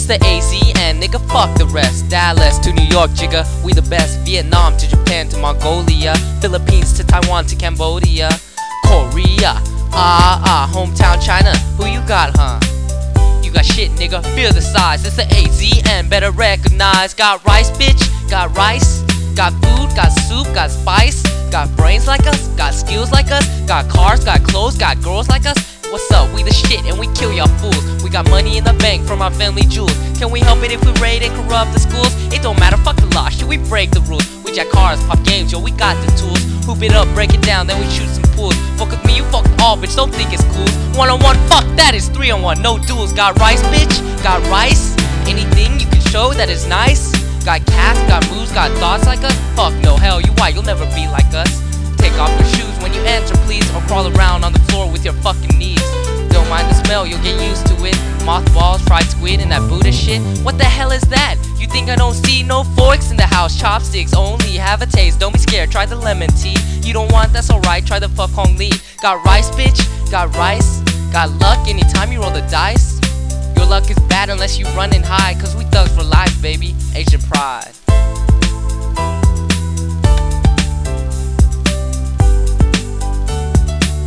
the AZ and nigga fuck the rest. Dallas to New York, jigga, we the best. Vietnam to Japan to Mongolia, Philippines to Taiwan to Cambodia, Korea, hometown China, who you got, huh? You got shit, nigga, feel the size. It's the AZ and better recognize. Got rice, bitch, got rice. Got food, got soup, got spice. Got brains like us, got skills like us. Got cars, got clothes, got girls like us. What's up, we the shit and we kill y'all fools. We got money in the bank from our family jewels. Can we help it if we raid and corrupt the schools? It don't matter, fuck the law, shit, we break the rules. We jack cars, pop games, yo, we got the tools. Hoop it up, break it down, then we shoot some pools. Fuck with me, you fuck all, bitch, don't think it's cool. One-on-one, fuck that, it's 3-on-1, no duels. Got rice, bitch, got rice. Anything you can show that is nice. Got cats, got moves, got thoughts like us. Fuck no, hell, you white, you'll never be like us. Take off your shoes when you enter, please, or crawl around on the floor with your fucking knees. Don't mind the smell, you'll get used to it. Mothballs, fried squid, and that Buddha shit. What the hell is that? You think I don't see no forks in the house? Chopsticks only, have a taste, don't be scared, try the lemon tea. You don't want, that's alright, try the fuck Hong Lee. Got rice, bitch, got rice. Got luck anytime you roll the dice. Your luck is bad unless you running high, cause we thugs for life, baby. Asian pride.